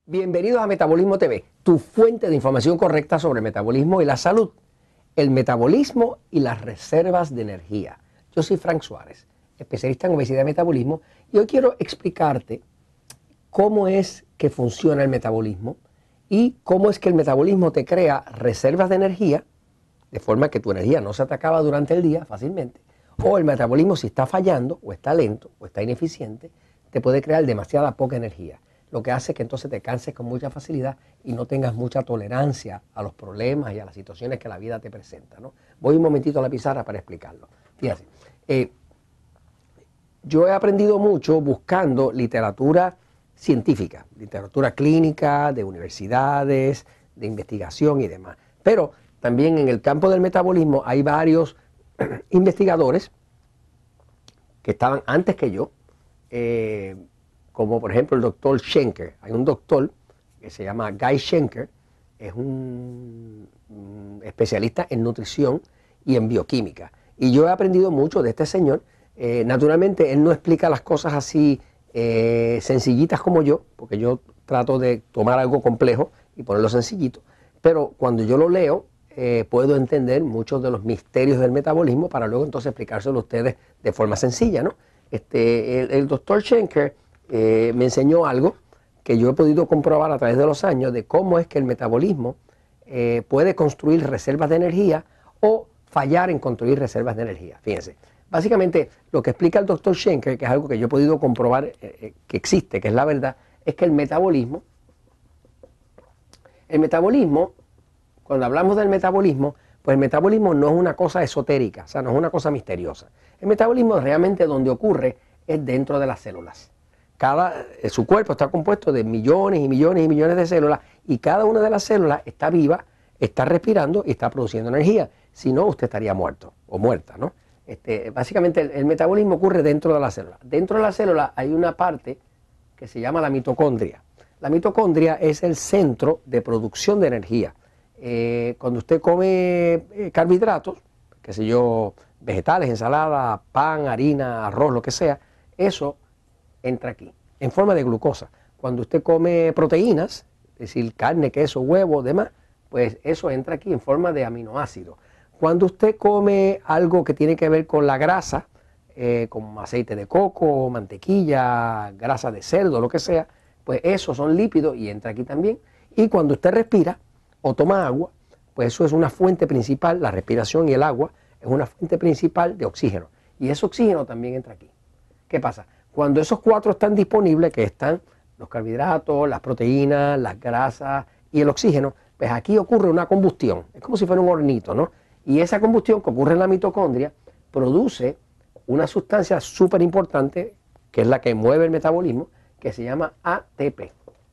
Bienvenidos a Metabolismo TV, tu fuente de información correcta sobre el metabolismo y la salud, el metabolismo y las reservas de energía. Yo soy Frank Suárez, especialista en obesidad y metabolismo, y hoy quiero explicarte cómo es que funciona el metabolismo y cómo es que el metabolismo te crea reservas de energía, de forma que tu energía no se te acaba durante el día fácilmente, o el metabolismo, si está fallando, o está lento, o está ineficiente, te puede crear demasiada poca energía, lo que hace que entonces te canses con mucha facilidad y no tengas mucha tolerancia a los problemas y a las situaciones que la vida te presenta, ¿no? Voy un momentito a la pizarra para explicarlo. Fíjate, yo he aprendido mucho buscando literatura científica, literatura clínica, de universidades, de investigación y demás. Pero también en el campo del metabolismo hay varios investigadores que estaban antes que yo, como por ejemplo el doctor Schenker. Hay un doctor que se llama Guy Schenker, es un especialista en nutrición y en bioquímica. Y yo he aprendido mucho de este señor. Naturalmente él no explica las cosas así sencillitas como yo, porque yo trato de tomar algo complejo y ponerlo sencillito. Pero cuando yo lo leo, puedo entender muchos de los misterios del metabolismo para luego entonces explicárselo a ustedes de forma sencilla, ¿no? El doctor Schenker me enseñó algo que yo he podido comprobar a través de los años de cómo es que el metabolismo puede construir reservas de energía o fallar en construir reservas de energía. Fíjense, básicamente lo que explica el doctor Schenker, que es algo que yo he podido comprobar que existe, que es la verdad, es que el metabolismo, cuando hablamos del metabolismo, pues el metabolismo no es una cosa esotérica, o sea, no es una cosa misteriosa. El metabolismo realmente donde ocurre es dentro de las células. Su cuerpo está compuesto de millones y millones y millones de células y cada una de las células está viva, está respirando y está produciendo energía. Si no, usted estaría muerto o muerta, ¿no? Básicamente el metabolismo ocurre dentro de la célula. Dentro de la célula hay una parte que se llama la mitocondria. La mitocondria es el centro de producción de energía. Cuando usted come carbohidratos, qué sé yo, vegetales, ensalada, pan, harina, arroz, lo que sea, eso entra aquí, en forma de glucosa. Cuando usted come proteínas, es decir, carne, queso, huevo, demás, pues eso entra aquí en forma de aminoácidos. Cuando usted come algo que tiene que ver con la grasa, como aceite de coco, mantequilla, grasa de cerdo, lo que sea, pues esos son lípidos y entra aquí también. Y cuando usted respira o toma agua, pues eso es una fuente principal, la respiración y el agua es una fuente principal de oxígeno. Y ese oxígeno también entra aquí. ¿Qué pasa? Cuando esos cuatro están disponibles, que están los carbohidratos, las proteínas, las grasas y el oxígeno, pues aquí ocurre una combustión. Es como si fuera un hornito, ¿no? Y esa combustión que ocurre en la mitocondria produce una sustancia súper importante, que es la que mueve el metabolismo, que se llama ATP.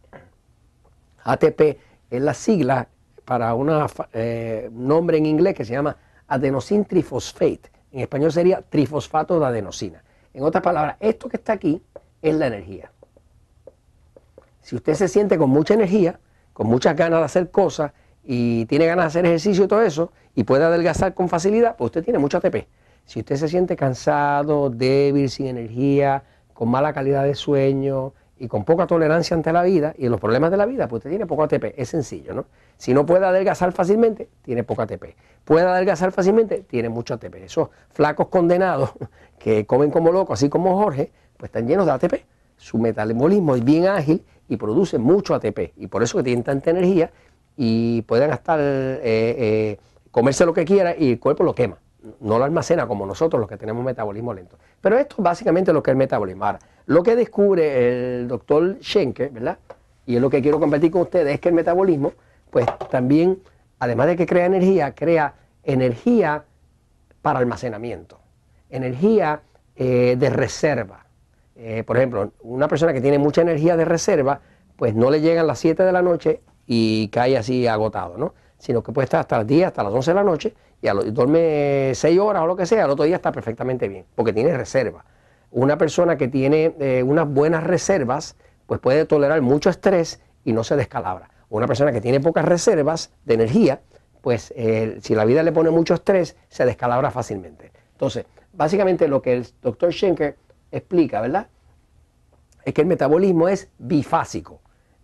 ATP es la sigla para un nombre en inglés que se llama adenosine trifosfate. En español sería trifosfato de adenosina. En otras palabras, esto que está aquí es la energía. Si usted se siente con mucha energía, con muchas ganas de hacer cosas y tiene ganas de hacer ejercicio y todo eso, y puede adelgazar con facilidad, pues usted tiene mucho ATP. Si usted se siente cansado, débil, sin energía, con mala calidad de sueño y con poca tolerancia ante la vida y los problemas de la vida, pues usted tiene poco ATP. Es sencillo, ¿no? Si no puede adelgazar fácilmente, tiene poco ATP. Puede adelgazar fácilmente, tiene mucho ATP. Esos flacos condenados que comen como locos, así como Jorge, pues están llenos de ATP. Su metabolismo es bien ágil y produce mucho ATP. Y por eso que tienen tanta energía y pueden hasta comerse lo que quiera y el cuerpo lo quema. No lo almacena como nosotros los que tenemos metabolismo lento. Pero esto es básicamente lo que es el metabolismo. Ahora, lo que descubre el doctor Schenker, ¿verdad? Y es lo que quiero compartir con ustedes, es que el metabolismo, pues también, además de que crea energía para almacenamiento, energía de reserva. Por ejemplo, una persona que tiene mucha energía de reserva, pues no le llegan las 7 de la noche y cae así agotado, ¿no? Sino que puede estar hasta las 10, hasta las 11 de la noche y duerme 6 horas o lo que sea, al otro día está perfectamente bien, porque tiene reserva. Una persona que tiene unas buenas reservas, pues puede tolerar mucho estrés y no se descalabra. Una persona que tiene pocas reservas de energía, pues si la vida le pone mucho estrés, se descalabra fácilmente. Entonces, básicamente lo que el doctor Schenker explica, ¿verdad? Es que el metabolismo es bifásico.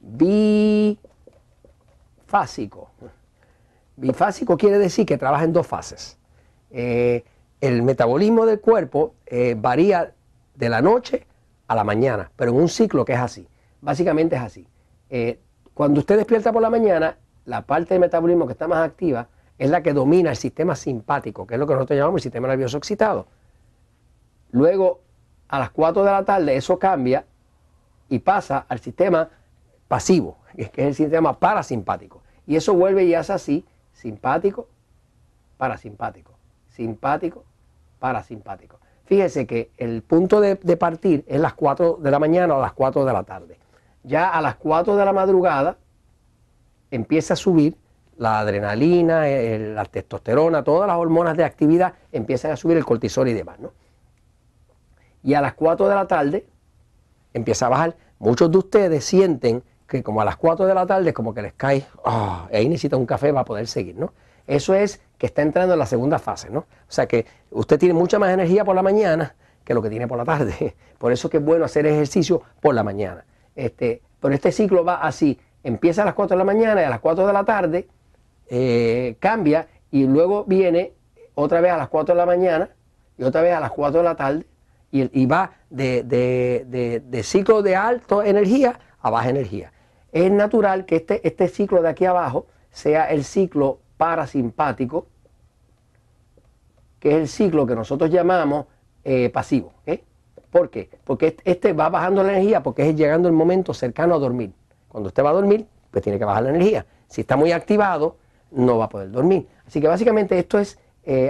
bifásico. Bifásico quiere decir que trabaja en dos fases. El metabolismo del cuerpo varía de la noche a la mañana, pero en un ciclo que es así. Básicamente es así. Cuando usted despierta por la mañana, la parte del metabolismo que está más activa es la que domina el sistema simpático, que es lo que nosotros llamamos el sistema nervioso excitado. Luego, a las 4 de la tarde, eso cambia y pasa al sistema pasivo, que es el sistema parasimpático. Y eso vuelve y hace así, simpático, parasimpático, simpático, parasimpático. Fíjese que el punto de partir es las 4 de la mañana o las 4 de la tarde. Ya a las 4 de la madrugada empieza a subir la adrenalina, la testosterona, todas las hormonas de actividad empiezan a subir, el cortisol y demás, ¿no? Y a las 4 de la tarde empieza a bajar. Muchos de ustedes sienten que como a las 4 de la tarde como que les cae, ahí necesita un café para poder seguir, ¿no? Eso es que está entrando en la segunda fase, ¿no? O sea que usted tiene mucha más energía por la mañana que lo que tiene por la tarde. Por eso que es bueno hacer ejercicio por la mañana. Pero este ciclo va así, empieza a las 4 de la mañana y a las 4 de la tarde cambia y luego viene otra vez a las 4 de la mañana y otra vez a las 4 de la tarde y va de ciclo de alta energía a baja energía. Es natural que este ciclo de aquí abajo sea el ciclo parasimpático, que es el ciclo que nosotros llamamos pasivo. ¿Okay? ¿Por qué? Porque este va bajando la energía porque es llegando el momento cercano a dormir. Cuando usted va a dormir, pues tiene que bajar la energía. Si está muy activado, no va a poder dormir. Así que básicamente esto es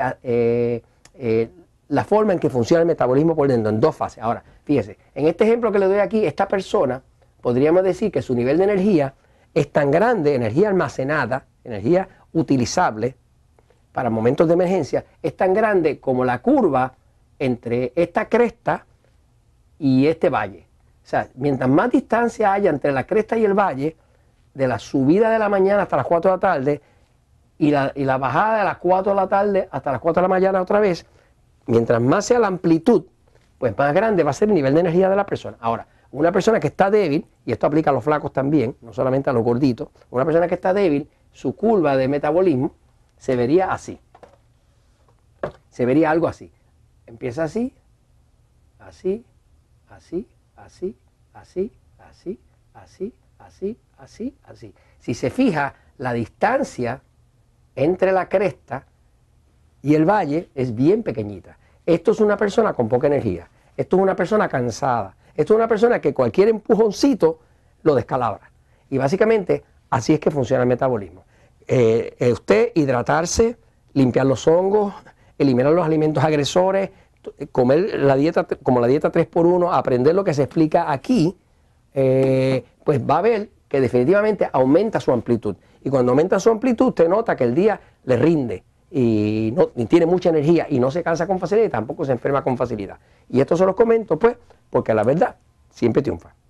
la forma en que funciona el metabolismo por dentro, en dos fases. Ahora, fíjese, en este ejemplo que le doy aquí, esta persona, podríamos decir que su nivel de energía es tan grande, energía almacenada, energía utilizable para momentos de emergencia, es tan grande como la curva entre esta cresta y este valle. O sea, mientras más distancia haya entre la cresta y el valle, de la subida de la mañana hasta las 4 de la tarde y la bajada de las 4 de la tarde hasta las 4 de la mañana otra vez, mientras más sea la amplitud, pues más grande va a ser el nivel de energía de la persona. Ahora, una persona que está débil, y esto aplica a los flacos también, no solamente a los gorditos, una persona que está débil, su curva de metabolismo se vería así. Se vería algo así. Empieza así, así, así, así, así, así, así, así, así, así. Si se fija, la distancia entre la cresta y el valle es bien pequeñita. Esto es una persona con poca energía. Esto es una persona cansada. Esto es una persona que cualquier empujoncito lo descalabra. Y básicamente así es que funciona el metabolismo. Usted hidratarse, limpiar los hongos, eliminar los alimentos agresores, comer la dieta como la dieta 3x1, aprender lo que se explica aquí, pues va a ver que definitivamente aumenta su amplitud. Y cuando aumenta su amplitud, usted nota que el día le rinde y tiene mucha energía y no se cansa con facilidad y tampoco se enferma con facilidad. Y esto se los comento, pues, porque la verdad siempre triunfa.